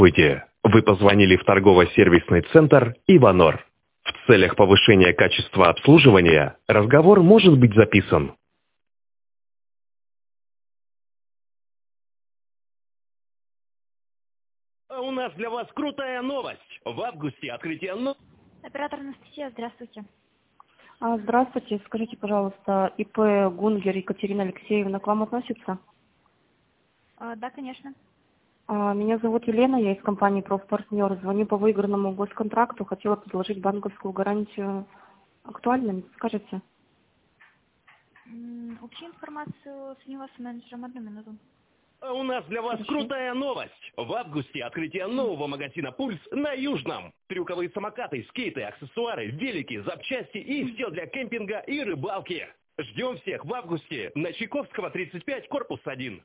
Здравствуйте. Вы позвонили в торгово-сервисный центр «Иванор». В целях повышения качества обслуживания разговор может быть записан. А у нас для вас крутая новость. В августе открытие Оператор Анастасия, здравствуйте. Здравствуйте. Скажите, пожалуйста, ИП Гунгер Екатерина Алексеевна к вам относится? Да, конечно. Меня зовут Елена, я из компании «Профпартнер». Звоню по выигранному госконтракту. Хотела предложить банковскую гарантию. Актуально, не скажете? Общую информацию с вас менеджером, 1 минуту. А у нас для вас крутая новость. В августе открытие нового магазина «Пульс» на Южном. Трюковые самокаты, скейты, аксессуары, велики, запчасти и все для кемпинга и рыбалки. Ждем всех в августе на Чайковского, 35, корпус 1.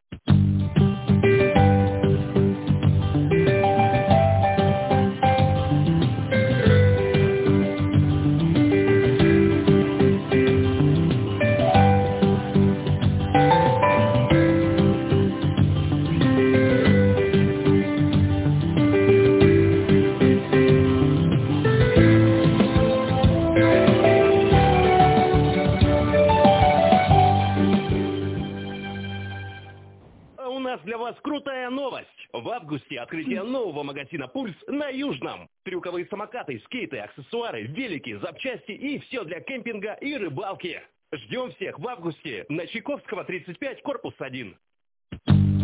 У нас для вас крутая новость. В августе открытие нового магазина «Пульс» на Южном. Трюковые самокаты, скейты, аксессуары, велики, запчасти и все для кемпинга и рыбалки. Ждем всех в августе на Чайковского, 35, корпус 1.